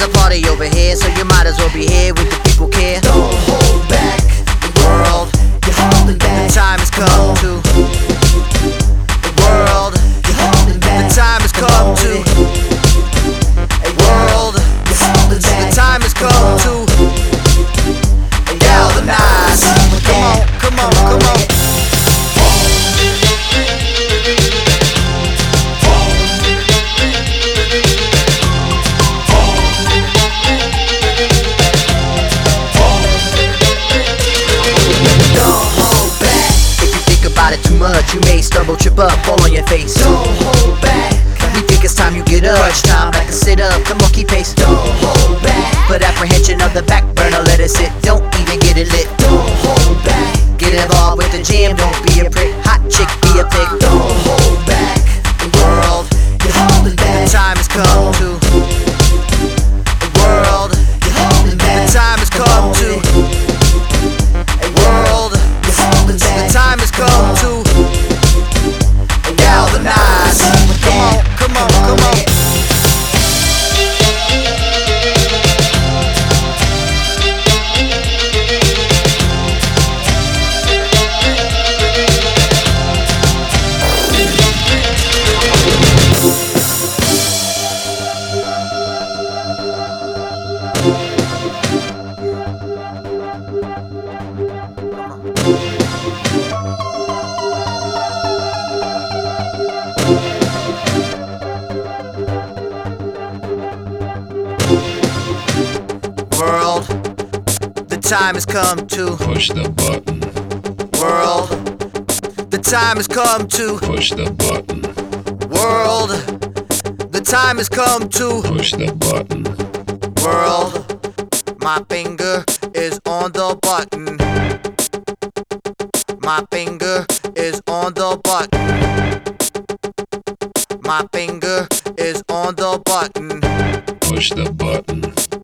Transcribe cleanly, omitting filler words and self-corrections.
a party over here, so you might as well be here with the people care. Don't hold back the world, you're holding back. The time has come to the world. You're holding back. The time has come to world. You're holding The back. time has come to galvanize. Come on, come on, come on. Too much, you may stumble, trip up, fall on your face. Don't hold back. We think it's time you get up. Crunch time, back and sit up. Come on, keep pace. Don't hold back. Put apprehension on the back burner, let it sit. Don't even get it lit. Don't hold back. Get involved with the jam. Don't be a prick. Hot chick, be a pig. Don't hold back The world. You're holding back. The time has come to the world. You're holding back. The time has come to world. You're holding The back. time has come to galvanize. Come on, come on, come on. World, the time has come to Push the button. world. The time has come to Push the button. world. The time has come to Push the button. world. My finger is on the button. My finger is on the button. My finger is on the button. Push the button.